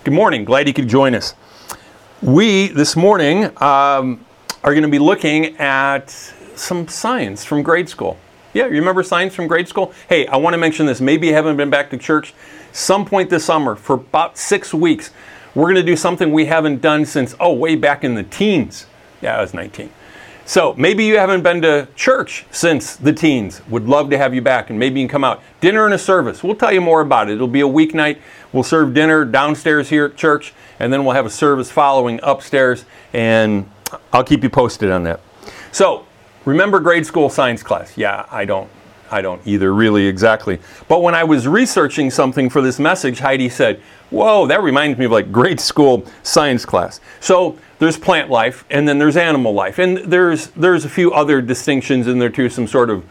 Good morning. Glad you could join us. We, this morning, are going to be looking at some science from grade school. Yeah, you remember science from grade school? Hey, I want to mention this. Maybe you haven't been back to church. Some point this summer, for about 6 weeks, we're going to do something we haven't done since, way back in the teens. Yeah, I was 19. So maybe you haven't been to church since the teens. Would love to have you back, and maybe you can come out. Dinner and a service. We'll tell you more about it. It'll be a weeknight. We'll serve dinner downstairs here at church, and then we'll have a service following upstairs, and I'll keep you posted on that. So, remember grade school science class? Yeah, I don't either really exactly. But when I was researching something for this message, Heidi said, whoa, that reminds me of like grade school science class. So there's plant life, and then there's animal life. And there's a few other distinctions in there too, some sort of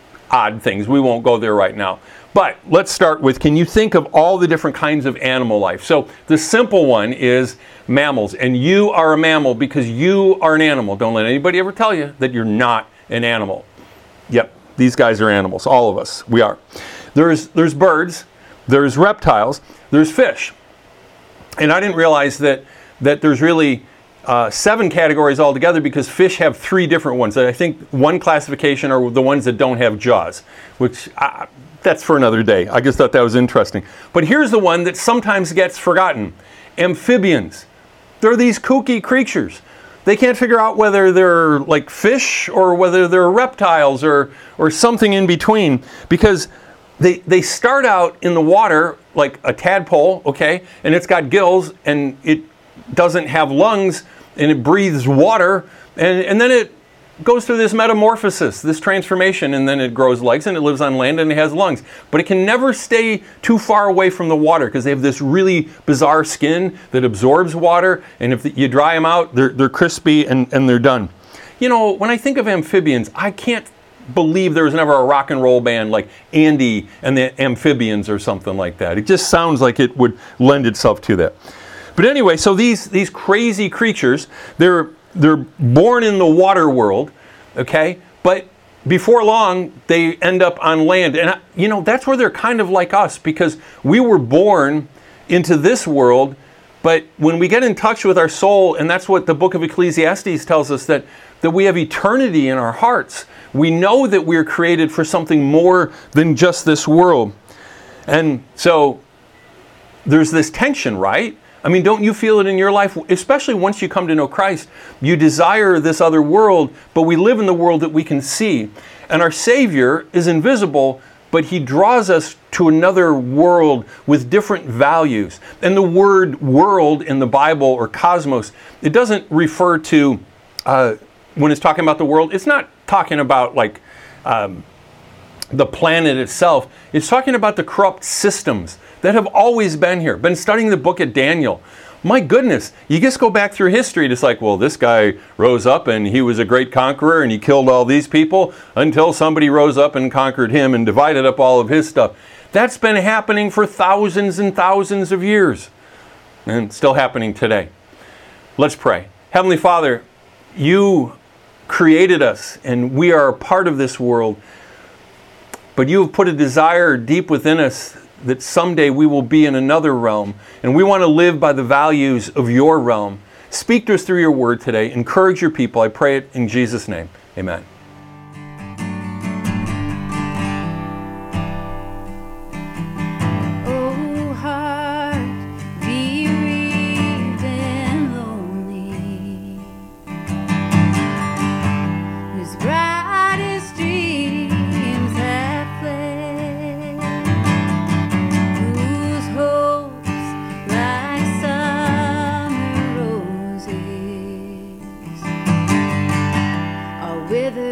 odd things. We won't go there right now. But let's start with, can you think of all the different kinds of animal life? So the simple one is mammals. And you are a mammal because you are an animal. Don't let anybody ever tell you that you're not an animal. Yep, these guys are animals. All of us, we are. There's birds, there's reptiles, there's fish. And I didn't realize that there's really 7 categories altogether, because fish have 3 different ones. I think one classification are the ones that don't have jaws, which that's for another day. I just thought that was interesting. But here's the one that sometimes gets forgotten. Amphibians. They're these kooky creatures. They can't figure out whether they're like fish or whether they're reptiles or something in between, because they start out in the water like a tadpole, okay, and it's got gills and it doesn't have lungs and it breathes water, and then it goes through this metamorphosis, this transformation, and then it grows legs and it lives on land and it has lungs. But it can never stay too far away from the water because they have this really bizarre skin that absorbs water, and if you dry them out, they're crispy and they're done. You know, when I think of amphibians, I can't believe there was never a rock and roll band like Andy and the Amphibians or something like that. It just sounds like it would lend itself to that. But anyway, so these crazy creatures, they're born in the water world, okay? But before long, they end up on land. And, that's where they're kind of like us, because we were born into this world, but when we get in touch with our soul, and that's what the book of Ecclesiastes tells us, that we have eternity in our hearts. We know that we're created for something more than just this world. And so there's this tension, right? I mean, don't you feel it in your life? Especially once you come to know Christ, you desire this other world, but we live in the world that we can see. And our Savior is invisible, but He draws us to another world with different values. And the word world in the Bible, or cosmos, it doesn't refer to, when it's talking about the world, it's not talking about like the planet itself. It's talking about the corrupt systems that have always been here. Been studying the book of Daniel. My goodness, you just go back through history, it's like, well, this guy rose up and he was a great conqueror and he killed all these people until somebody rose up and conquered him and divided up all of his stuff. That's been happening for thousands and thousands of years, and still happening today. Let's pray. Heavenly Father, You created us and we are a part of this world, but You have put a desire deep within us that someday we will be in another realm, and we want to live by the values of Your realm. Speak to us through Your word today. Encourage Your people. I pray it in Jesus' name. Amen. Oh, heart, bereaved and lonely, whose brightest dreams have fled, whose hopes like summer roses are withered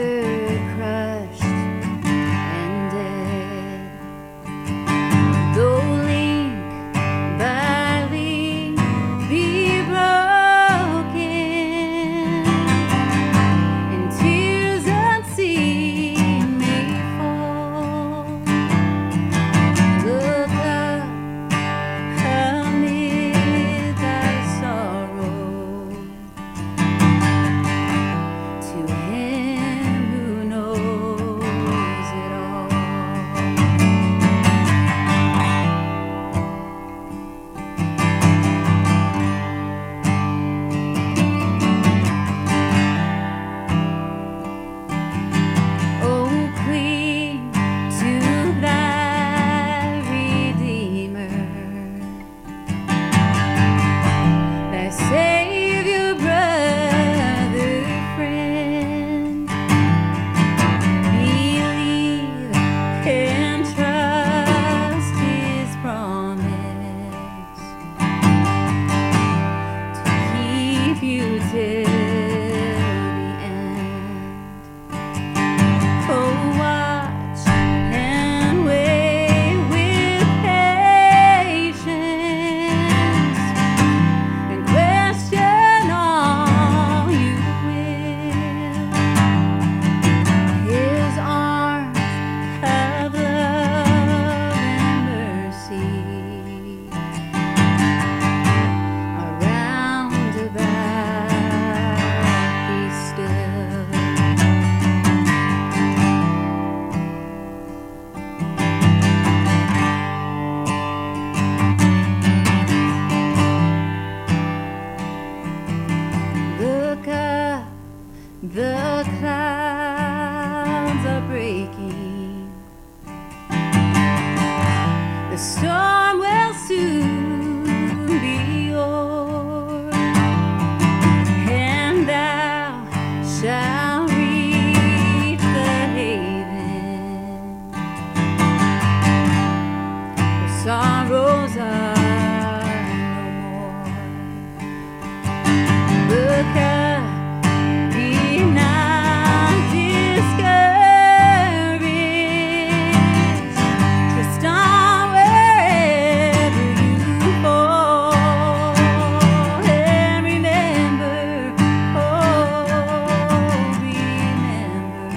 storm will soon be o'er, and thou shalt reach the haven where sorrows are no more. Look up, be not discouraged. Trust on wherever you fall, and remember, oh, remember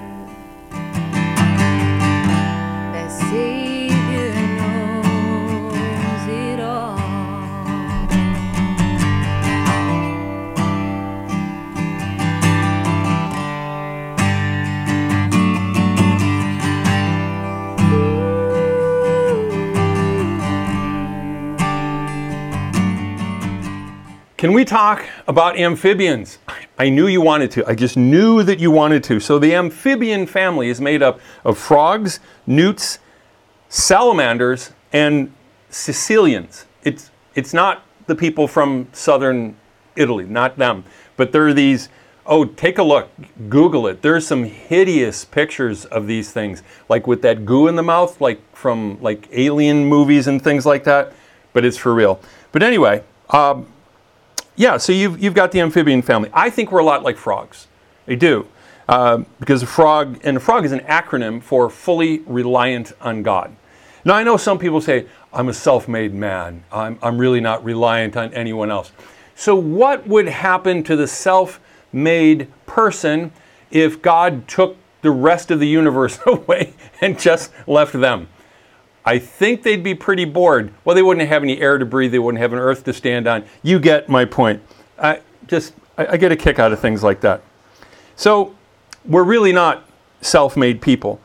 that Savior knows it all. Can we talk about amphibians? I knew you wanted to. I just knew that you wanted to. So the amphibian family is made up of frogs, newts, salamanders, and Sicilians. It's not the people from southern Italy, not them. But there are these, oh, take a look, Google it. There's some hideous pictures of these things, like with that goo in the mouth, like from like alien movies and things like that. But it's for real. But anyway, yeah, so you've got the amphibian family. I think we're a lot like frogs. I do. Because a frog is an acronym for fully reliant on God. Now, I know some people say, I'm a self-made man. I'm really not reliant on anyone else. So what would happen to the self-made person if God took the rest of the universe away and just left them? I think they'd be pretty bored. Well, they wouldn't have any air to breathe. They wouldn't have an earth to stand on. You get my point. I get a kick out of things like that. So we're really not self-made people.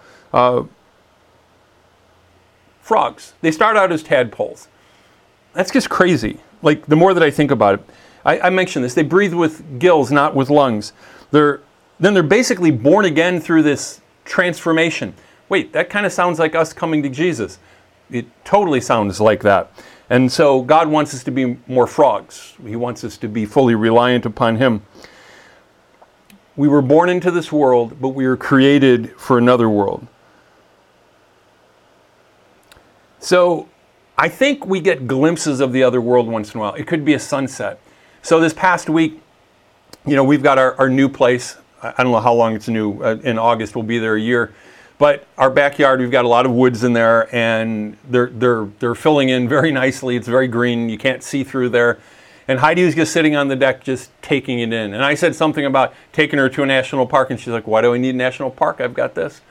Frogs, they start out as tadpoles. That's just crazy. Like, the more that I think about it, I mentioned this. They breathe with gills, not with lungs. Then they're basically born again through this transformation. Wait, that kind of sounds like us coming to Jesus. It totally sounds like that. And so God wants us to be more frogs. He wants us to be fully reliant upon Him. We were born into this world, but we were created for another world. So I think we get glimpses of the other world once in a while. It could be a sunset. So this past week, we've got our new place. I don't know how long it's new. In August, we'll be there a year. But our backyard, we've got a lot of woods in there, and they're filling in very nicely. It's very green. You can't see through there. And Heidi was just sitting on the deck, just taking it in. And I said something about taking her to a national park, and she's like, "Why do I need a national park? I've got this."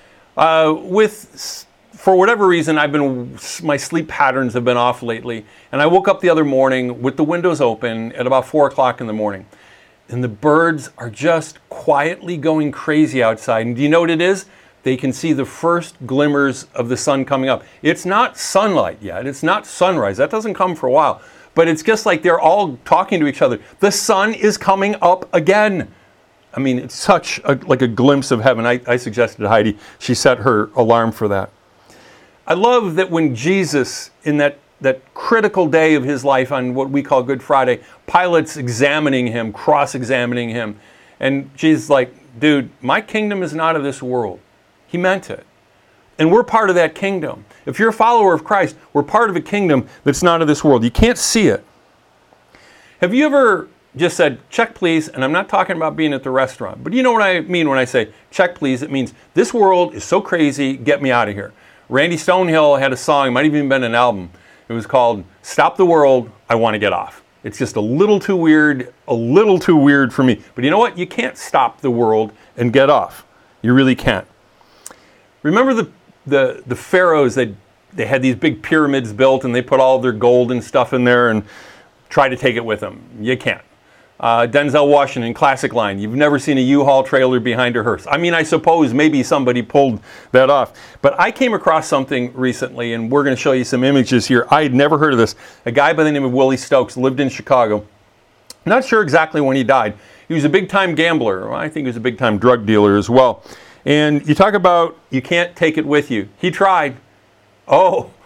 For whatever reason, my sleep patterns have been off lately. And I woke up the other morning with the windows open at about 4 o'clock in the morning. And the birds are just quietly going crazy outside. And do you know what it is? They can see the first glimmers of the sun coming up. It's not sunlight yet. It's not sunrise. That doesn't come for a while. But it's just like they're all talking to each other. The sun is coming up again. I mean, it's such like a glimpse of heaven. I suggested to Heidi, she set her alarm for that. I love that when Jesus, in that critical day of his life on what we call Good Friday, Pilate's examining him, cross-examining him. And Jesus is like, dude, my kingdom is not of this world. He meant it. And we're part of that kingdom. If you're a follower of Christ, we're part of a kingdom that's not of this world. You can't see it. Have you ever just said, check please, and I'm not talking about being at the restaurant, but you know what I mean when I say, check please? It means this world is so crazy, get me out of here. Randy Stonehill had a song, it might have even been an album. It was called, Stop the World, I Want to Get Off. It's just a little too weird for me. But you know what? You can't stop the world and get off. You really can't. Remember the pharaohs, they had these big pyramids built and they put all their gold and stuff in there and try to take it with them. You can't. Denzel Washington, classic line, you've never seen a U-Haul trailer behind a hearse. I mean, I suppose maybe somebody pulled that off. But I came across something recently, and we're going to show you some images here. I had never heard of this. A guy by the name of Willie Stokes lived in Chicago. Not sure exactly when he died. He was a big-time gambler. Well, I think he was a big-time drug dealer as well. And you talk about you can't take it with you. He tried. Oh,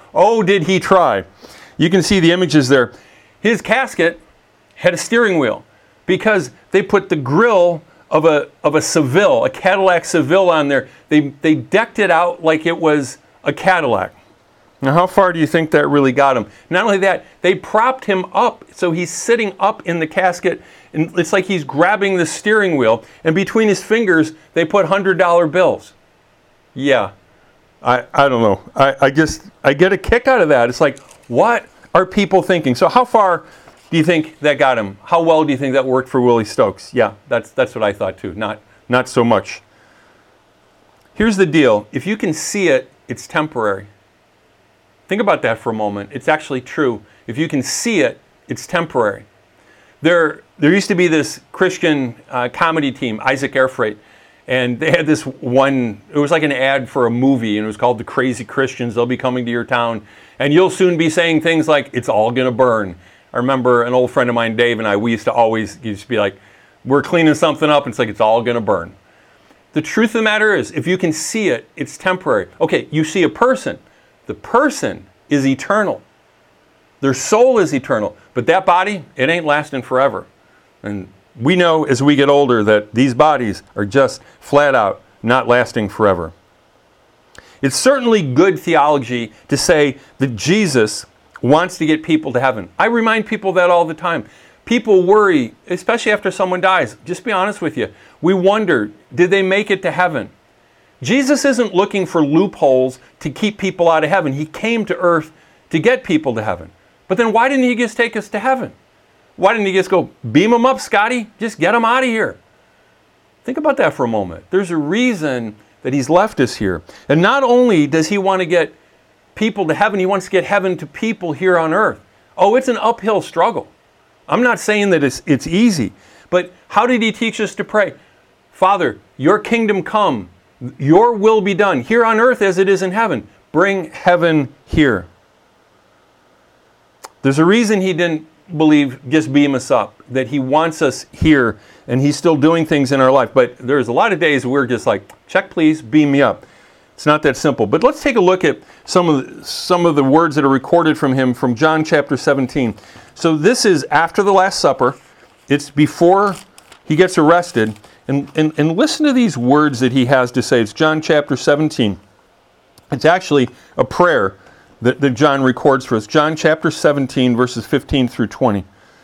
Oh, did he try. You can see the images there. His casket had a steering wheel because they put the grill of a Seville, a Cadillac Seville on there. They decked it out like it was a Cadillac. Now, how far do you think that really got him? Not only that, they propped him up, so he's sitting up in the casket, and it's like he's grabbing the steering wheel, and between his fingers, they put $100 bills. Yeah, I don't know. I get a kick out of that. It's like, what are people thinking? So how far do you think that got him? How well do you think that worked for Willie Stokes? Yeah, that's what I thought too. Not so much. Here's the deal. If you can see it, it's temporary. Think about that for a moment. It's actually true. If you can see it, it's temporary. There used to be this Christian comedy team, Isaac Airfreight, and they had this one, it was like an ad for a movie, and it was called The Crazy Christians. They'll be coming to your town, and you'll soon be saying things like, it's all going to burn. I remember an old friend of mine, Dave, and I, we used to be like, we're cleaning something up, and it's like, it's all going to burn. The truth of the matter is, if you can see it, it's temporary. Okay, you see a person. The person is eternal. Their soul is eternal. But that body, it ain't lasting forever. And we know as we get older that these bodies are just flat out not lasting forever. It's certainly good theology to say that Jesus wants to get people to heaven. I remind people that all the time. People worry, especially after someone dies. Just be honest with you. We wonder, did they make it to heaven? Jesus isn't looking for loopholes to keep people out of heaven. He came to earth to get people to heaven. But then why didn't he just take us to heaven? Why didn't he just go, beam them up, Scotty? Just get them out of here. Think about that for a moment. There's a reason that he's left us here. And not only does he want to get people to heaven, he wants to get heaven to people here on earth. Oh, it's an uphill struggle. I'm not saying that it's easy. But how did he teach us to pray? Father, your kingdom come. Your will be done here on earth as it is in heaven. Bring heaven here. There's a reason he didn't believe just beam us up, that he wants us here and he's still doing things in our life. But there's a lot of days we're just like, check please, beam me up. It's not that simple. But let's take a look at some of the words that are recorded from him from John chapter 17. So this is after the Last Supper. It's before he gets arrested. And listen to these words that he has to say. It's John chapter 17. It's actually a prayer that John records for us. John chapter 17, verses 15 through 20.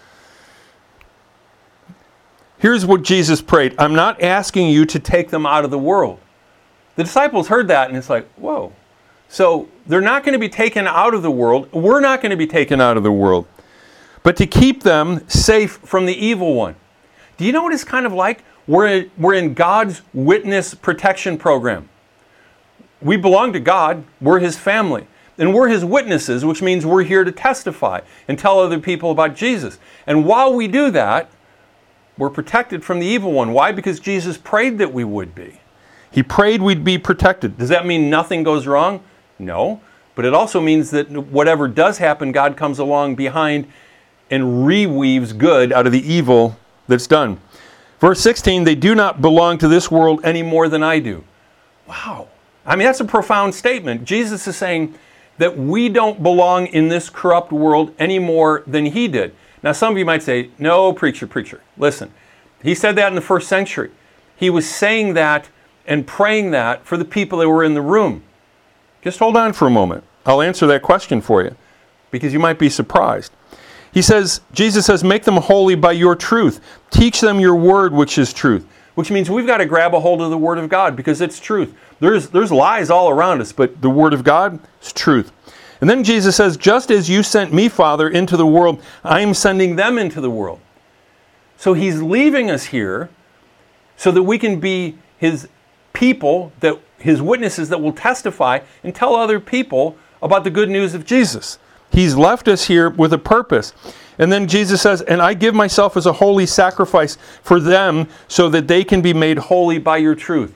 Here's what Jesus prayed. I'm not asking you to take them out of the world. The disciples heard that and it's like, whoa. So they're not going to be taken out of the world. We're not going to be taken out of the world. But to keep them safe from the evil one. Do you know what it's kind of like? We're in God's witness protection program. We belong to God. We're His family. And we're His witnesses, which means we're here to testify and tell other people about Jesus. And while we do that, we're protected from the evil one. Why? Because Jesus prayed that we would be. He prayed we'd be protected. Does that mean nothing goes wrong? No. But it also means that whatever does happen, God comes along behind and reweaves good out of the evil that's done. Verse 16, they do not belong to this world any more than I do. Wow. I mean, that's a profound statement. Jesus is saying that we don't belong in this corrupt world any more than He did. Now, some of you might say, no, preacher. Listen, He said that in the first century. He was saying that and praying that for the people that were in the room. Just hold on for a moment. I'll answer that question for you because you might be surprised. Jesus says, make them holy by your truth. Teach them your word, which is truth. Which means we've got to grab a hold of the Word of God because it's truth. There's lies all around us, but the Word of God is truth. And then Jesus says, just as you sent me, Father, into the world, I am sending them into the world. So He's leaving us here so that we can be His people, that His witnesses that will testify and tell other people about the good news of Jesus. He's left us here with a purpose. And then Jesus says, and I give myself as a holy sacrifice for them so that they can be made holy by your truth.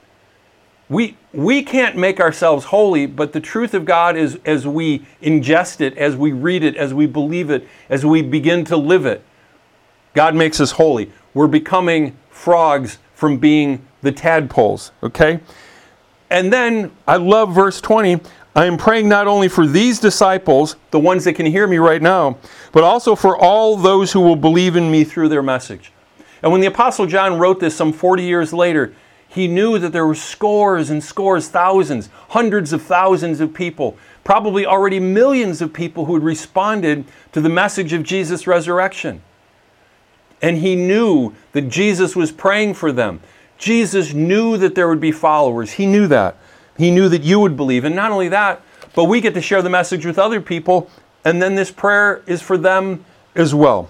We can't make ourselves holy, but the truth of God is as we ingest it, as we read it, as we believe it, as we begin to live it, God makes us holy. We're becoming frogs from being the tadpoles, okay? And then, I love verse 20, I am praying not only for these disciples, the ones that can hear me right now, but also for all those who will believe in me through their message. And when the Apostle John wrote this some 40 years later, he knew that there were scores and scores, thousands, hundreds of thousands of people, probably already millions of people who had responded to the message of Jesus' resurrection. And he knew that Jesus was praying for them. Jesus knew that there would be followers. He knew that. He knew that you would believe. And not only that, but we get to share the message with other people, and then this prayer is for them as well.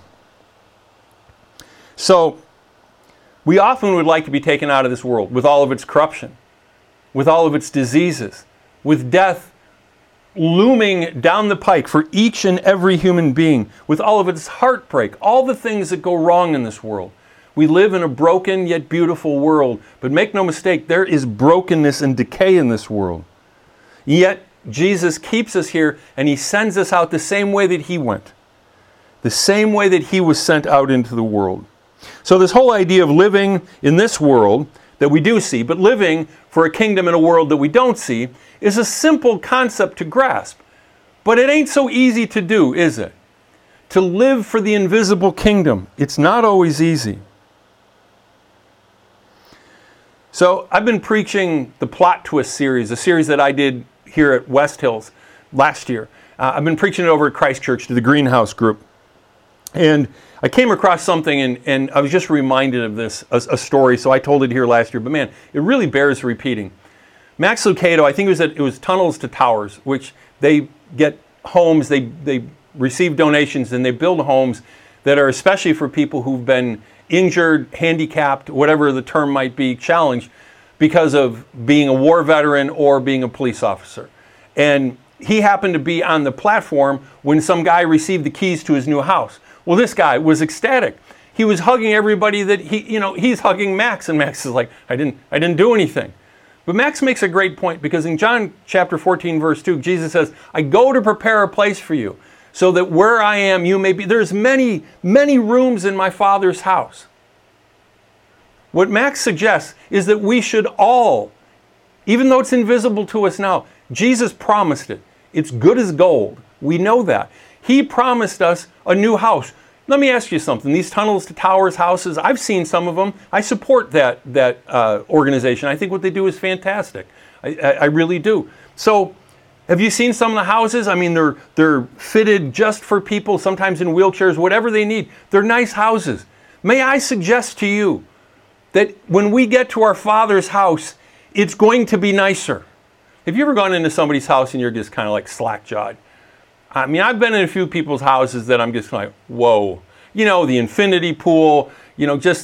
So, we often would like to be taken out of this world with all of its corruption, with all of its diseases, with death looming down the pike for each and every human being, with all of its heartbreak, all the things that go wrong in this world. We live in a broken yet beautiful world, but make no mistake, there is brokenness and decay in this world. Yet, Jesus keeps us here, and he sends us out the same way that he went, the same way that he was sent out into the world. So this whole idea of living in this world that we do see, but living for a kingdom in a world that we don't see, is a simple concept to grasp. But it ain't so easy to do, is it? To live for the invisible kingdom, it's not always easy. So I've been preaching the Plot Twist series, a series that I did here at West Hills last year. I've been preaching it over at Christ Church to the Greenhouse group. And I came across something, and I was just reminded of this, a story, so I told it here last year. But man, it really bears repeating. Max Lucado, I think it was Tunnels to Towers, which they get homes, they receive donations, and they build homes that are especially for people who've been injured, handicapped, whatever the term might be, challenged because of being a war veteran or being a police officer. And he happened to be on the platform when some guy received the keys to his new house. Well, this guy was ecstatic. He was hugging everybody that he's hugging Max, and Max is like, I didn't do anything. But Max makes a great point, because in John chapter 14, verse 2, Jesus says, I go to prepare a place for you, so that where I am, you may be. There's many, many rooms in my Father's house. What Max suggests is that we should all, even though it's invisible to us now, Jesus promised it. It's good as gold. We know that. He promised us a new house. Let me ask you something. These Tunnels to Towers houses, I've seen some of them. I support that organization. I think what they do is fantastic. I really do. So, have you seen some of the houses? I mean, they're fitted just for people, sometimes in wheelchairs, whatever they need. They're nice houses. May I suggest to you that when we get to our Father's house, it's going to be nicer. Have you ever gone into somebody's house and you're just kind of like slack-jawed? I mean, I've been in a few people's houses that I'm just like, whoa. You know, the infinity pool, just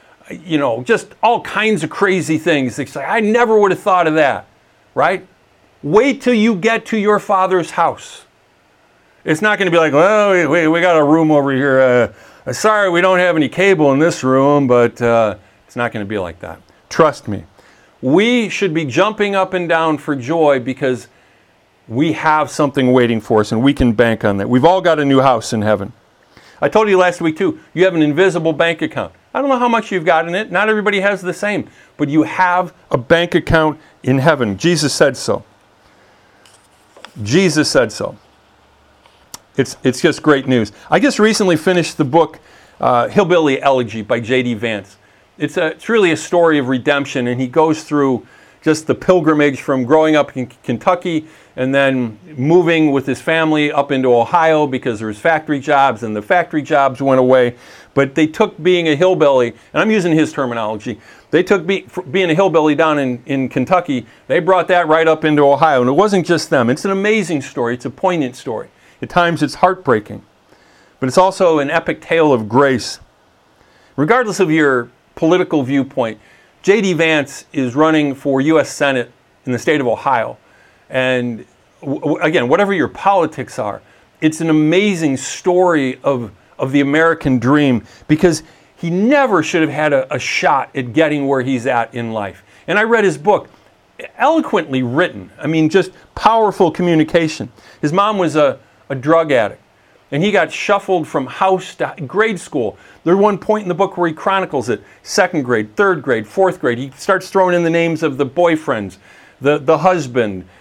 all kinds of crazy things. It's like, I never would have thought of that, right? Wait till you get to your Father's house. It's not going to be like, well, we got a room over here. Sorry, we don't have any cable in this room, but it's not going to be like that. Trust me. We should be jumping up and down for joy because we have something waiting for us, and we can bank on that. We've all got a new house in heaven. I told you last week, too, you have an invisible bank account. I don't know how much you've got in it. Not everybody has the same. But you have a bank account in heaven. Jesus said so. Jesus said so. It's just great news. I just recently finished the book Hillbilly Elegy by J.D. Vance. It's really a story of redemption, and he goes through just the pilgrimage from growing up in Kentucky and then moving with his family up into Ohio because there was factory jobs, and the factory jobs went away. But they took being a hillbilly, and I'm using his terminology, they took being a hillbilly down in Kentucky, they brought that right up into Ohio. And it wasn't just them. It's an amazing story. It's a poignant story. At times it's heartbreaking. But it's also an epic tale of grace. Regardless of your political viewpoint, J.D. Vance is running for U.S. Senate in the state of Ohio. And again, whatever your politics are, it's an amazing story of the American dream, because he never should have had a shot at getting where he's at in life. And I read his book, eloquently written. I mean, just powerful communication. His mom was a drug addict, and he got shuffled from house to grade school. There's one point in the book where he chronicles it. 2nd grade, 3rd grade, 4th grade. He starts throwing in the names of the boyfriends, the husband,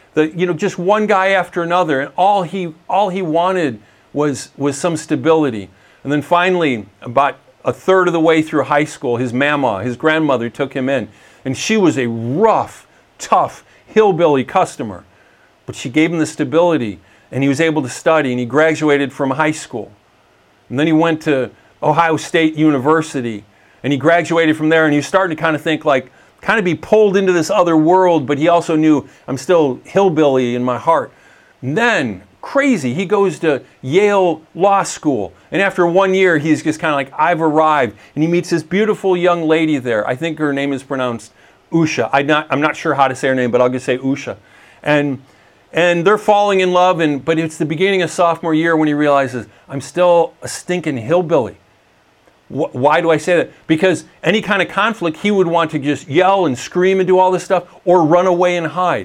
just one guy after another, and all he wanted was some stability. And then finally, about a third of the way through high school, his grandmother, took him in, and she was a rough, tough hillbilly customer, but she gave him the stability, and he was able to study, and he graduated from high school, and then he went to Ohio State University, and he graduated from there, and he was starting to kind of be pulled into this other world, but he also knew, I'm still hillbilly in my heart. And then, crazy, he goes to Yale Law School, and after 1 year, he's just kind of like, I've arrived, and he meets this beautiful young lady there. I think her name is pronounced Usha. I'm not sure how to say her name, but I'll just say Usha. And they're falling in love, but it's the beginning of sophomore year when he realizes, I'm still a stinking hillbilly. Why do I say that? Because any kind of conflict, he would want to just yell and scream and do all this stuff, or run away and hide.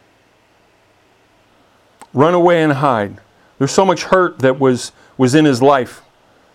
Run away and hide. There's so much hurt that was in his life.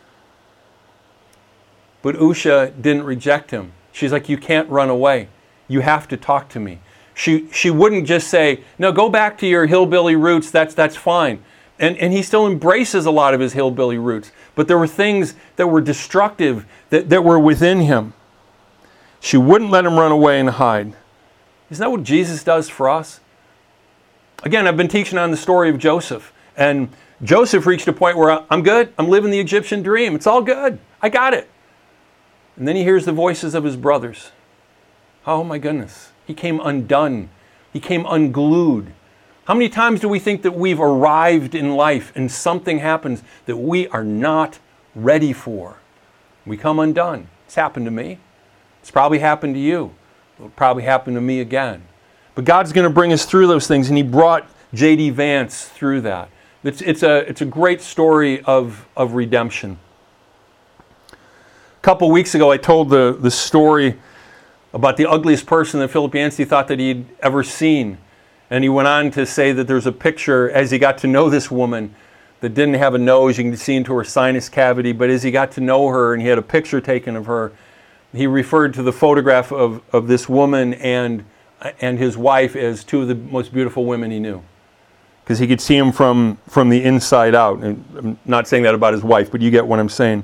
But Usha didn't reject him. She's like, you can't run away. You have to talk to me. She wouldn't just say, no, go back to your hillbilly roots, that's fine. And he still embraces a lot of his hillbilly roots. But there were things that were destructive that were within him. She wouldn't let him run away and hide. Isn't that what Jesus does for us? Again, I've been teaching on the story of Joseph. And Joseph reached a point where I'm good. I'm living the Egyptian dream. It's all good. I got it. And then he hears the voices of his brothers. Oh my goodness. He came undone. He came unglued. How many times do we think that we've arrived in life and something happens that we are not ready for? We come undone. It's happened to me. It's probably happened to you. It'll probably happen to me again. But God's going to bring us through those things, and He brought J.D. Vance through that. It's a great story of redemption. A couple weeks ago, I told the story about the ugliest person that Philip Yancey thought that he'd ever seen. And he went on to say that there's a picture as he got to know this woman that didn't have a nose. You can see into her sinus cavity. But as he got to know her and he had a picture taken of her, he referred to the photograph of this woman and his wife as two of the most beautiful women he knew. Because he could see them from the inside out. And I'm not saying that about his wife, but you get what I'm saying.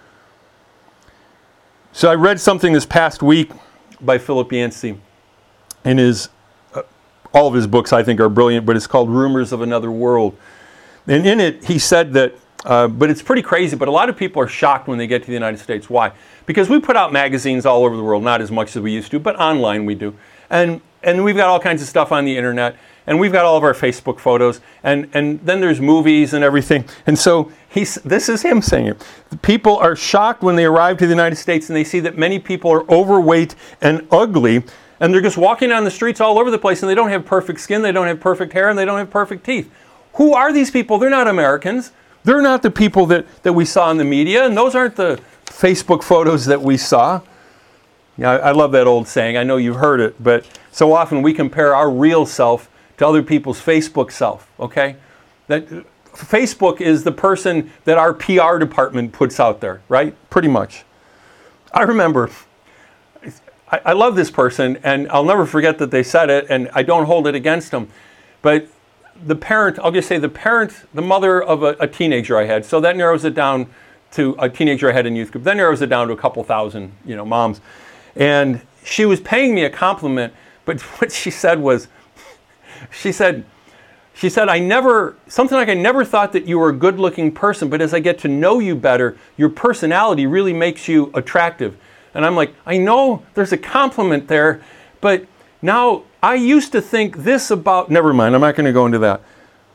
So I read something this past week by Philip Yancey. And all of his books, I think, are brilliant, but it's called Rumors of Another World. And in it, he said that, but it's pretty crazy, but a lot of people are shocked when they get to the United States. Why? Because we put out magazines all over the world, not as much as we used to, but online we do. And we've got all kinds of stuff on the internet, and we've got all of our Facebook photos, and then there's movies and everything. And so this is him saying it. People are shocked when they arrive to the United States and they see that many people are overweight and ugly, and they're just walking down the streets all over the place, and they don't have perfect skin, they don't have perfect hair, and they don't have perfect teeth. Who are these people? They're not Americans. They're not the people that we saw in the media, and those aren't the Facebook photos that we saw. Yeah, I love that old saying. I know you've heard it, but so often we compare our real self to other people's Facebook self, okay? That Facebook is the person that our PR department puts out there, right? Pretty much. I remember... I love this person, and I'll never forget that they said it, and I don't hold it against them. But the parent, I'll just say the mother of a teenager I had, so that narrows it down to a teenager I had in youth group. That narrows it down to a couple thousand, moms. And she was paying me a compliment, but what she said was, she said, I never thought that you were a good-looking person, but as I get to know you better, your personality really makes you attractive. And I'm like, I know there's a compliment there, but now I used to think this about, never mind, I'm not going to go into that.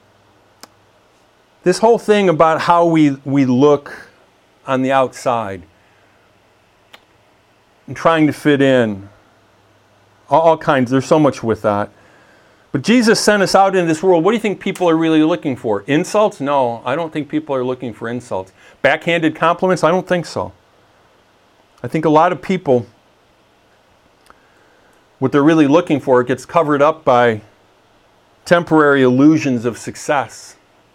This whole thing about how we look on the outside and trying to fit in, all kinds, there's so much with that. But Jesus sent us out into this world. What do you think people are really looking for? Insults? No, I don't think people are looking for insults. Backhanded compliments? I don't think so. I think a lot of people, what they're really looking for gets covered up by temporary illusions of success.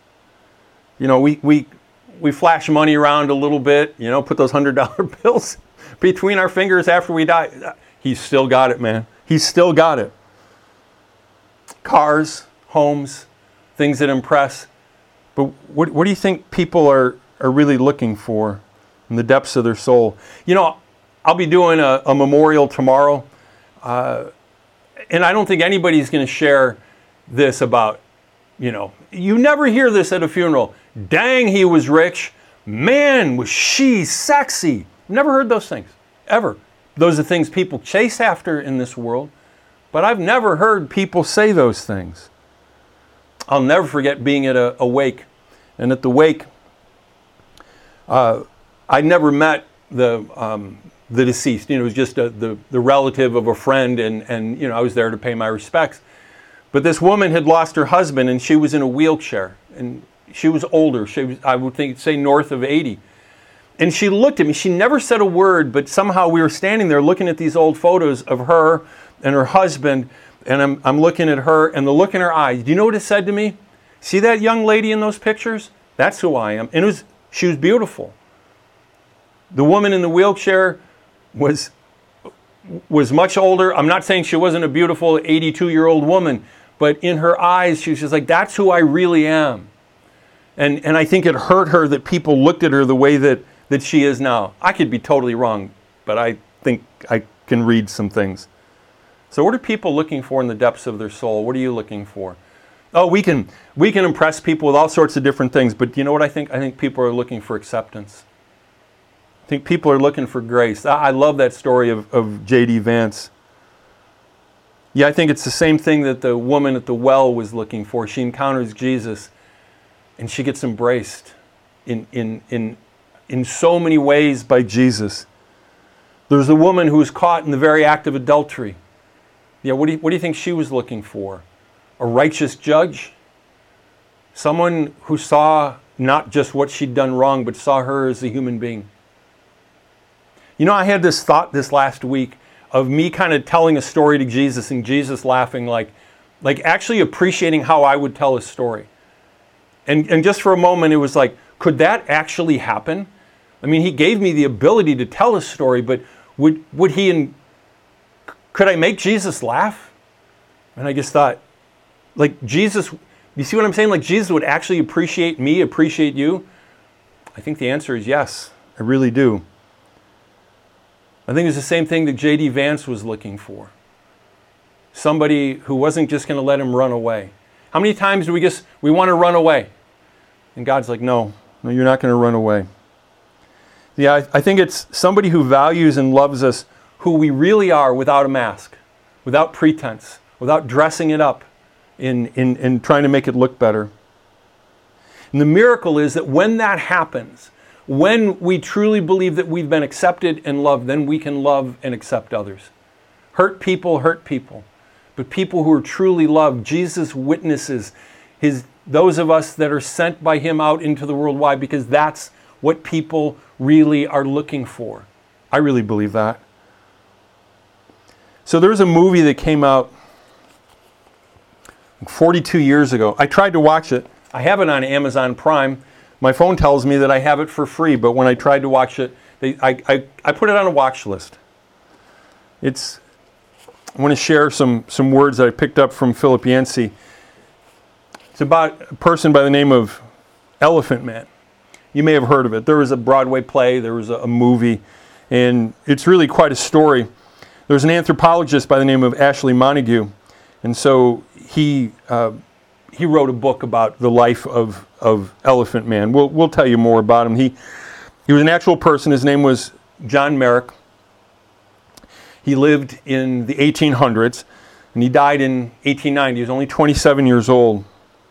We flash money around a little bit, put those $100 bills between our fingers after we die. He's still got it, man. He's still got it. Cars, homes, things that impress. But what do you think people are really looking for in the depths of their soul? You know, I'll be doing a memorial tomorrow, and I don't think anybody's going to share this about, you never hear this at a funeral. Dang, he was rich. Man, was she sexy. Never heard those things, ever. Those are things people chase after in this world, but I've never heard people say those things. I'll never forget being at a wake, and at the wake, I never met the deceased. It was just the relative of a friend, and I was there to pay my respects. But this woman had lost her husband, and she was in a wheelchair, and she was older. She was, I would say, north of 80. And she looked at me. She never said a word, but somehow we were standing there looking at these old photos of her and her husband, and I'm looking at her, and the look in her eyes. Do you know what it said to me? See that young lady in those pictures? That's who I am. And she was beautiful. The woman in the wheelchair was much older. I'm not saying she wasn't a beautiful 82-year-old woman, but in her eyes, she was just like, that's who I really am. And I think it hurt her that people looked at her the way that she is now. I could be totally wrong, but I think I can read some things. So what are people looking for in the depths of their soul? What are you looking for? Oh, we can impress people with all sorts of different things, but you know what I think? I think people are looking for acceptance. I think people are looking for grace. I love that story of J.D. Vance. Yeah, I think it's the same thing that the woman at the well was looking for. She encounters Jesus, and she gets embraced in so many ways by Jesus. There's a woman who was caught in the very act of adultery. Yeah, what do you think she was looking for? A righteous judge? Someone who saw not just what she'd done wrong, but saw her as a human being. I had this thought this last week of me kind of telling a story to Jesus and Jesus laughing, like actually appreciating how I would tell a story. And just for a moment, it was like, could that actually happen? I mean, he gave me the ability to tell a story, but could I make Jesus laugh? And I just thought, like Jesus, you see what I'm saying? Like Jesus would actually appreciate me, appreciate you? I think the answer is yes, I really do. I think it's the same thing that J.D. Vance was looking for. Somebody who wasn't just going to let him run away. How many times do we want to run away? And God's like, no, you're not going to run away. Yeah, I think it's somebody who values and loves us who we really are without a mask, without pretense, without dressing it up in trying to make it look better. And the miracle is that when that happens, when we truly believe that we've been accepted and loved, then we can love and accept others. Hurt people. But people who are truly loved, Jesus witnesses those of us that are sent by him out into the world. Why? Because that's what people really are looking for. I really believe that. So there's a movie that came out 42 years ago. I tried to watch it. I have it on Amazon Prime. My phone tells me that I have it for free, but when I tried to watch it, I put it on a watch list. I want to share some words that I picked up from Philip Yancey. It's about a person by the name of Elephant Man. You may have heard of it. There was a Broadway play, there was a movie, and it's really quite a story. There's an anthropologist by the name of Ashley Montagu, and so he wrote a book about the life of Elephant Man. We'll tell you more about him. He was an actual person. His name was John Merrick. He lived in the 1800s, and he died in 1890. He was only 27 years old.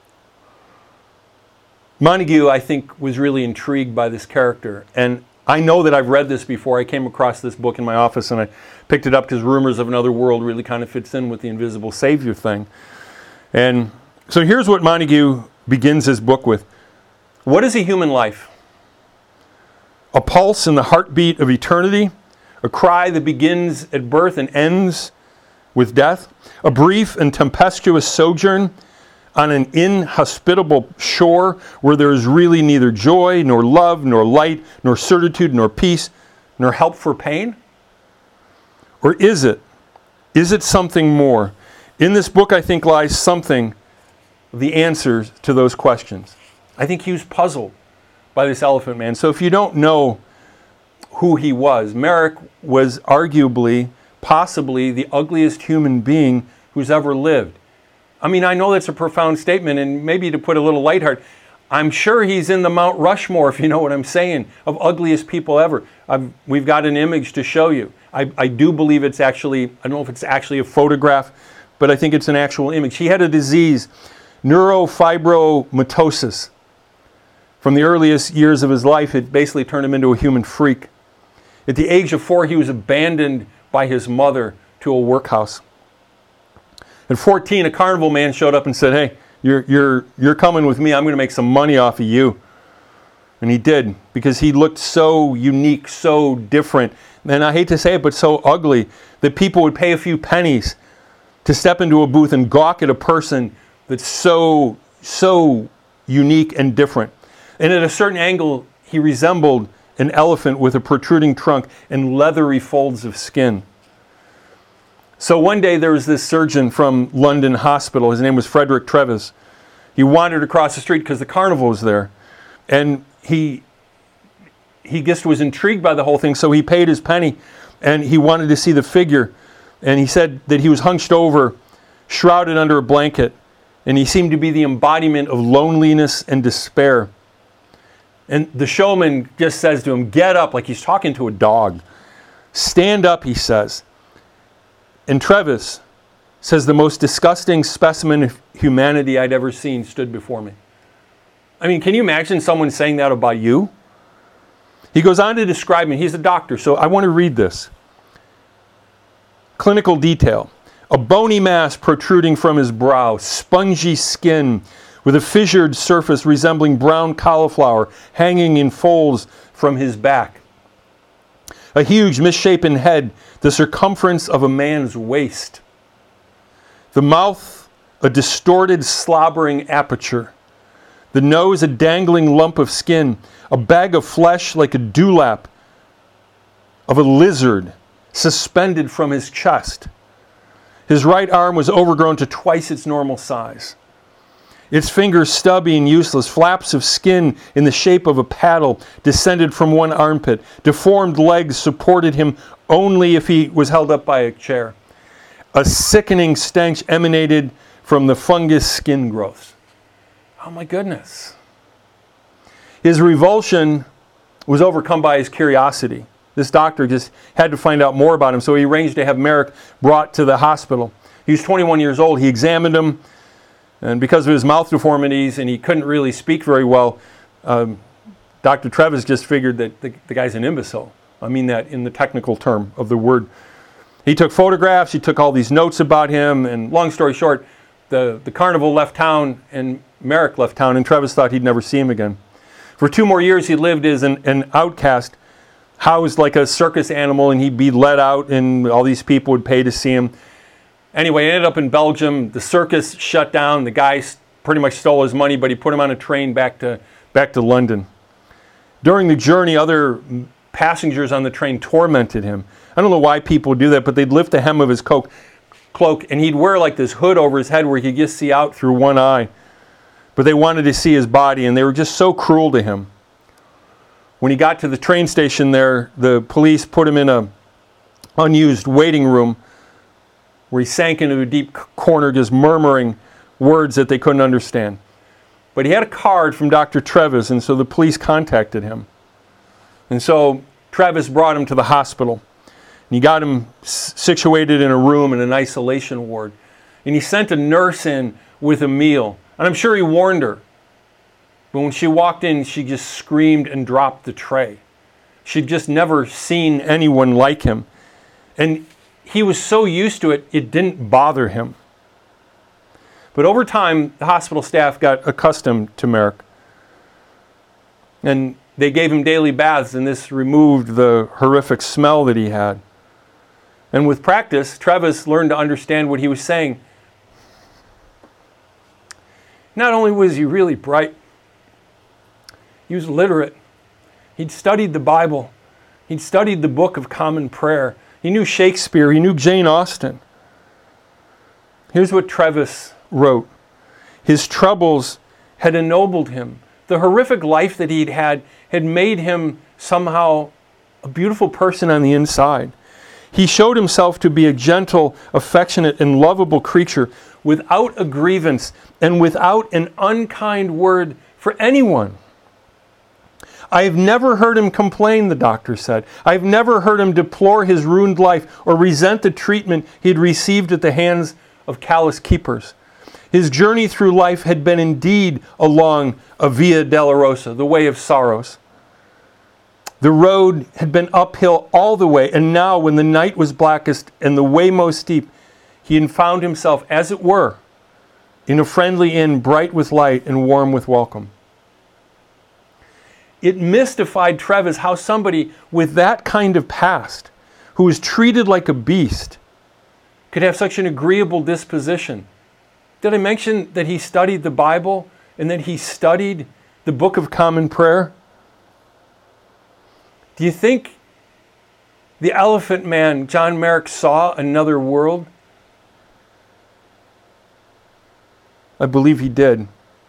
Montagu, I think, was really intrigued by this character. And I know that I've read this before. I came across this book in my office, and I picked it up because Rumors of Another World really kind of fits in with the Invisible Savior thing. And so here's what Montagu begins his book with. What is a human life? A pulse in the heartbeat of eternity, a cry that begins at birth and ends with death, a brief and tempestuous sojourn on an inhospitable shore where there is really neither joy, nor love, nor light, nor certitude, nor peace, nor help for pain? Or is it something more? In this book, I think, lies something the answers to those questions. I think he was puzzled by this elephant man. So if you don't know who he was, Merrick was arguably, possibly the ugliest human being who's ever lived. I mean, I know that's a profound statement, and maybe to put a little light heart, I'm sure he's in the Mount Rushmore, if you know what I'm saying, of ugliest people ever. We've got an image to show you. I do believe it's actually, I don't know if it's actually a photograph, but I think it's an actual image. He had a disease, neurofibromatosis. From the earliest years of his life, it basically turned him into a human freak. At the age of 4, he was abandoned by his mother to a workhouse. At 14, a carnival man showed up and said, "Hey, you're coming with me. I'm going to make some money off of you." And he did, because he looked so unique, so different. And I hate to say it, but so ugly that people would pay a few pennies to step into a booth and gawk at a person that's so unique and different. And at a certain angle, he resembled an elephant with a protruding trunk and leathery folds of skin. So one day there was this surgeon from London Hospital. His name was Frederick Trevis. He wandered across the street because the carnival was there. And he just was intrigued by the whole thing, so he paid his penny and he wanted to see the figure. And he said that he was hunched over, shrouded under a blanket, and he seemed to be the embodiment of loneliness and despair. And the showman just says to him, "Get up," like he's talking to a dog. "Stand up," he says. And Trevis says, "The most disgusting specimen of humanity I'd ever seen stood before me." I mean, can you imagine someone saying that about you? He goes on to describe him. He's a doctor, so I want to read this. Clinical detail. A bony mass protruding from his brow, spongy skin with a fissured surface resembling brown cauliflower hanging in folds from his back. A huge misshapen head, the circumference of a man's waist. The mouth, a distorted, slobbering aperture. The nose, a dangling lump of skin. A bag of flesh like a dewlap of a lizard suspended from his chest. His right arm was overgrown to twice its normal size. Its fingers stubby and useless, flaps of skin in the shape of a paddle descended from one armpit. Deformed legs supported him only if he was held up by a chair. A sickening stench emanated from the fungus skin growths. Oh my goodness. His revulsion was overcome by his curiosity. This doctor just had to find out more about him, so he arranged to have Merrick brought to the hospital. He was 21 years old. He examined him, and because of his mouth deformities and he couldn't really speak very well, Dr. Trevis just figured that the guy's an imbecile. I mean that in the technical term of the word. He took photographs, he took all these notes about him, and long story short, the carnival left town and Merrick left town, and Trevis thought he'd never see him again. For 2 more years he lived as an outcast, housed like a circus animal, and he'd be let out and all these people would pay to see him. Anyway, he ended up in Belgium. The circus shut down. The guy pretty much stole his money, but he put him on a train back to London. During the journey, other passengers on the train tormented him. I don't know why people do that, but they'd lift the hem of his cloak, and he'd wear like this hood over his head where he could just see out through one eye. But they wanted to see his body, and they were just so cruel to him. When he got to the train station there, the police put him in an unused waiting room where he sank into a deep corner just murmuring words that they couldn't understand. But he had a card from Dr. Trevis, and so the police contacted him. And so Trevis brought him to the hospital. And he got him situated in a room in an isolation ward. And he sent a nurse in with a meal. And I'm sure he warned her. But when she walked in, she just screamed and dropped the tray. She'd just never seen anyone like him. And he was so used to it, it didn't bother him. But over time, the hospital staff got accustomed to Merrick. And they gave him daily baths, and this removed the horrific smell that he had. And with practice, Trevis learned to understand what he was saying. Not only was he really bright, he was literate. He'd studied the Bible. He'd studied the Book of Common Prayer. He knew Shakespeare. He knew Jane Austen. Here's what Trevis wrote. His troubles had ennobled him. The horrific life that he'd had made him somehow a beautiful person on the inside. He showed himself to be a gentle, affectionate, and lovable creature without a grievance and without an unkind word for anyone. I've never heard him complain, the doctor said. I've never heard him deplore his ruined life or resent the treatment he had received at the hands of callous keepers. His journey through life had been indeed along a Via Dolorosa, the way of sorrows. The road had been uphill all the way, and now when the night was blackest and the way most steep, he had found himself, as it were, in a friendly inn, bright with light and warm with welcome. It mystified Travis how somebody with that kind of past, who was treated like a beast, could have such an agreeable disposition. Did I mention that he studied the Bible and that he studied the Book of Common Prayer? Do you think the Elephant Man, John Merrick, saw another world? I believe he did.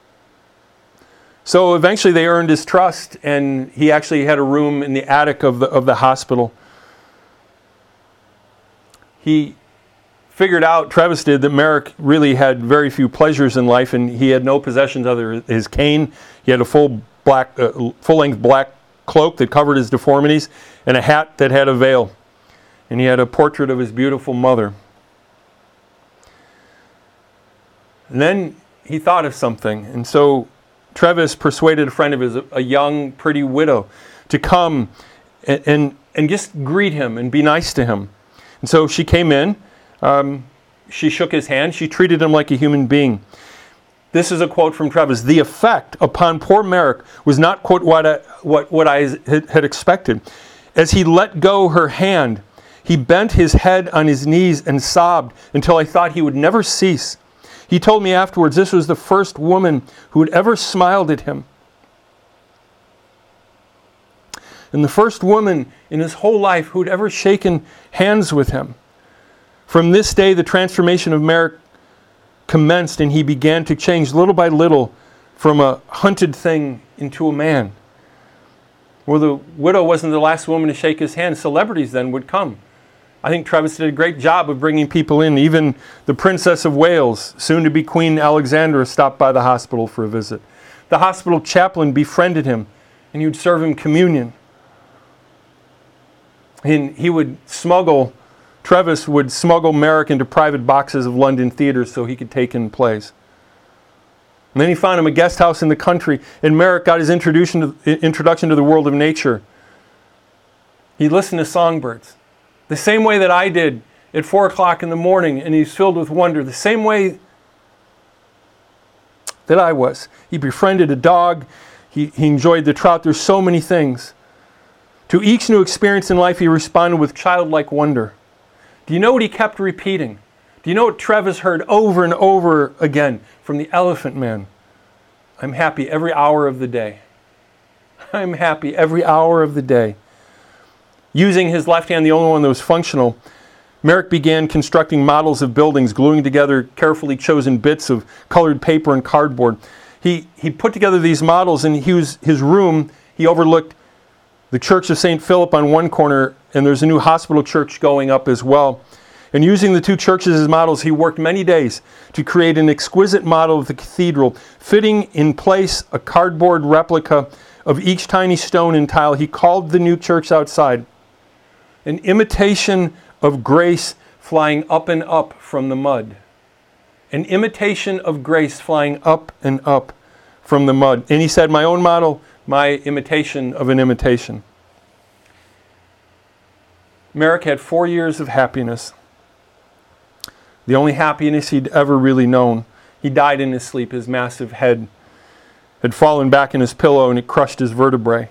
So eventually they earned his trust, and he actually had a room in the attic of the hospital. He figured out, Travis did, that Merrick really had very few pleasures in life, and he had no possessions other than his cane. He had a full-length black cloak that covered his deformities, and a hat that had a veil. And he had a portrait of his beautiful mother. And then he thought of something, and so Travis persuaded a friend of his, a young, pretty widow, to come and just greet him and be nice to him. And so she came in. She shook his hand. She treated him like a human being. This is a quote from Travis. The effect upon poor Merrick was not, quote, what I had expected. As he let go her hand, he bent his head on his knees and sobbed until I thought he would never cease. He told me afterwards this was the first woman who had ever smiled at him. And the first woman in his whole life who had ever shaken hands with him. From this day, the transformation of Merrick commenced, and he began to change little by little from a hunted thing into a man. Well, the widow wasn't the last woman to shake his hand. Celebrities then would come. I think Travis did a great job of bringing people in. Even the Princess of Wales, soon to be Queen Alexandra, stopped by the hospital for a visit. The hospital chaplain befriended him, and he would serve him communion. And Travis would smuggle Merrick into private boxes of London theaters so he could take in plays. And then he found him a guest house in the country, and Merrick got his introduction to the world of nature. He listened to songbirds, the same way that I did at 4 o'clock in the morning, and he's filled with wonder, the same way that I was. He befriended a dog. He enjoyed the trout. There's so many things. To each new experience in life, he responded with childlike wonder. Do you know what he kept repeating? Do you know what Travis heard over and over again from the Elephant Man? I'm happy every hour of the day. I'm happy every hour of the day. Using his left hand, the only one that was functional, Merrick began constructing models of buildings, gluing together carefully chosen bits of colored paper and cardboard. He put together these models, and his room, he overlooked the Church of St. Philip on one corner, and there's a new hospital church going up as well. And using the two churches as models, he worked many days to create an exquisite model of the cathedral, fitting in place a cardboard replica of each tiny stone and tile. He called the new church outside an imitation of grace flying up and up from the mud. An imitation of grace flying up and up from the mud. And he said, my own model, my imitation of an imitation. Merrick had 4 years of happiness. The only happiness he'd ever really known. He died in his sleep. His massive head had fallen back in his pillow and it crushed his vertebrae.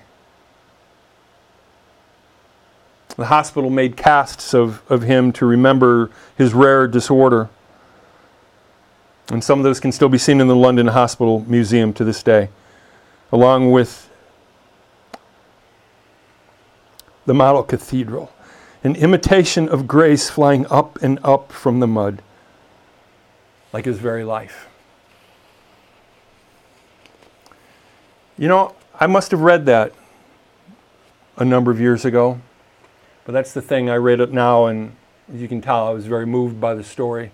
The hospital made casts of him to remember his rare disorder. And some of those can still be seen in the London Hospital Museum to this day, along with the model cathedral. An imitation of grace flying up and up from the mud, like his very life. You know, I must have read that a number of years ago, but that's the thing. I read it now, and as you can tell, I was very moved by the story.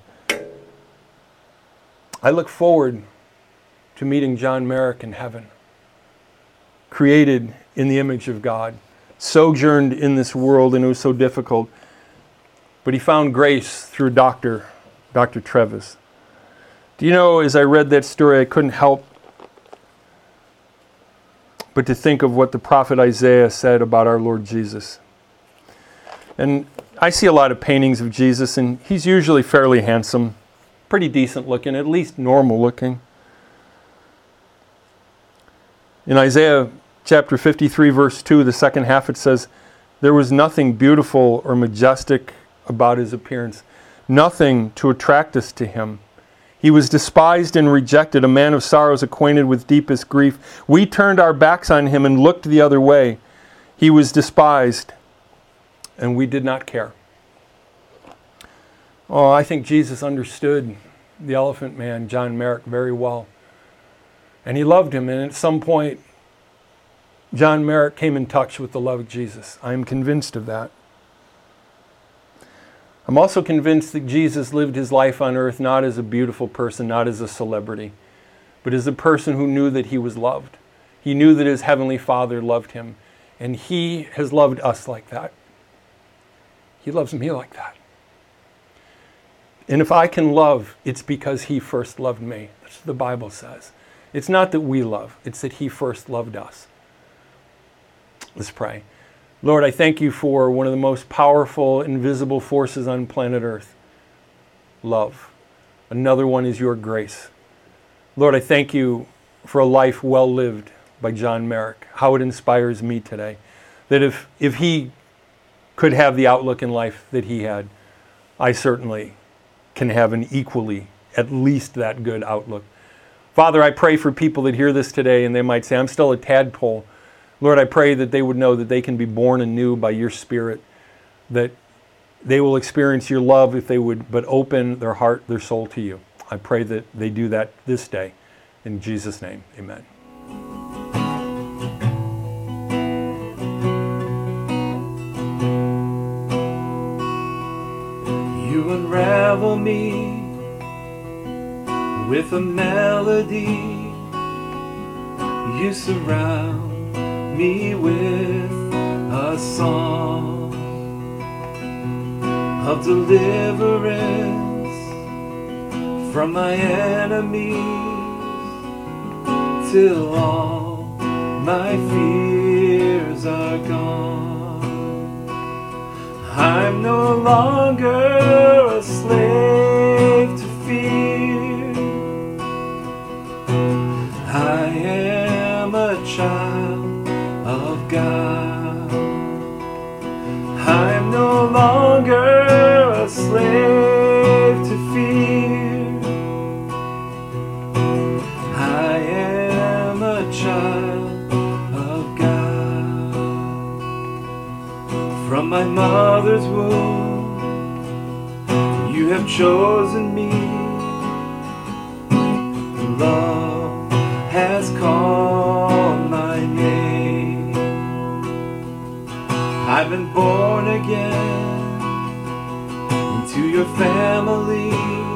I look forward to meeting John Merrick in heaven, created in the image of God, sojourned in this world, and it was so difficult. But he found grace through Dr. Trevis. Do you know, as I read that story, I couldn't help but to think of what the prophet Isaiah said about our Lord Jesus. And I see a lot of paintings of Jesus, and he's usually fairly handsome, pretty decent looking, at least normal looking. In Isaiah chapter 53, verse 2, the second half, it says, "There was nothing beautiful or majestic about his appearance, nothing to attract us to him. He was despised and rejected, a man of sorrows, acquainted with deepest grief. We turned our backs on him and looked the other way. He was despised, and we did not care." Oh, I think Jesus understood the elephant man, John Merrick, very well. And he loved him, and at some point, John Merrick came in touch with the love of Jesus. I am convinced of that. I'm also convinced that Jesus lived his life on earth not as a beautiful person, not as a celebrity, but as a person who knew that he was loved. He knew that his heavenly Father loved him, and he has loved us like that. He loves me like that. And if I can love, it's because he first loved me. That's what the Bible says. It's not that we love, it's that he first loved us. Let's pray. Lord, I thank you for one of the most powerful, invisible forces on planet Earth, love. Another one is your grace. Lord, I thank you for a life well lived by John Merrick, how it inspires me today. That if he could have the outlook in life that he had, I certainly can have an equally, at least that good outlook. Father, I pray for people that hear this today and they might say, I'm still a tadpole. Lord, I pray that they would know that they can be born anew by your Spirit, that they will experience your love if they would but open their heart, their soul to you. I pray that they do that this day. In Jesus' name, amen. You unravel me with a melody. You surround me with a song of deliverance from my enemies, till all my fears are gone. I'm no longer a slave to fear. I am a child of God. I'm no longer a slave to fear. I am a child of God. From my mother's womb, you have chosen me. Love has called my name. I've been born again into your family.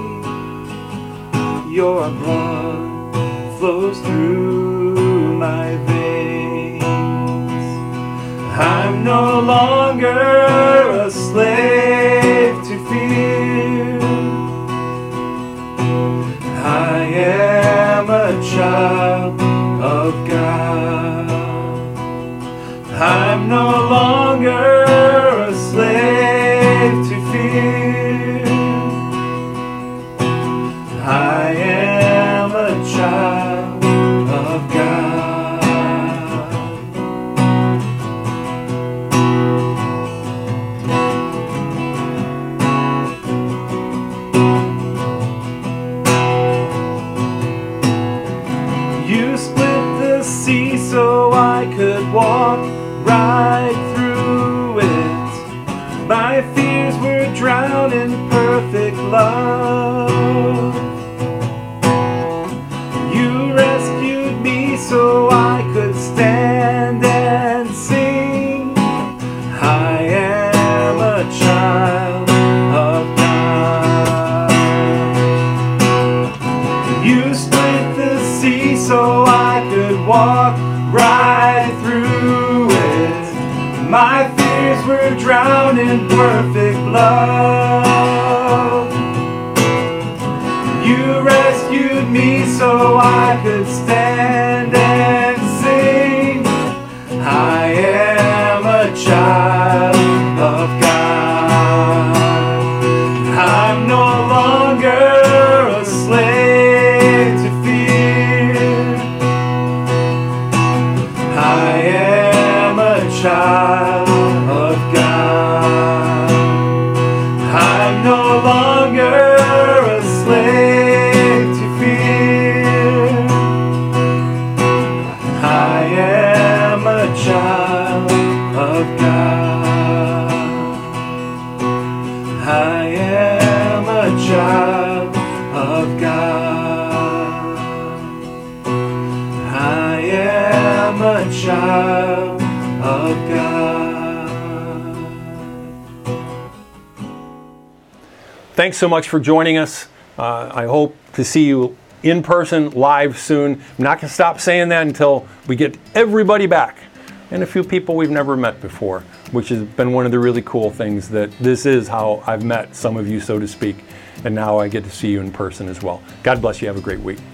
Your blood flows through my veins. I'm no longer a slave to fear. I am a child of God. I'm no longer a slave to fear. I am a child of God. You split the sea so I could walk right through it. My fears were drowned in perfect love. You rescued me so I could My fears were drowned in perfect love. You rescued me so I could stand and sing. I am a child of God. I'm no longer a slave to fear. I am a child of God. I'm no longer a slave to fear. I am a child of God. I am a child of God. I am a child of God. Thanks so much for joining us. I hope to see you in person, live soon. I'm not going to stop saying that until we get everybody back. And a few people we've never met before, which has been one of the really cool things, that this is how I've met some of you, so to speak. And now I get to see you in person as well. God bless you. Have a great week.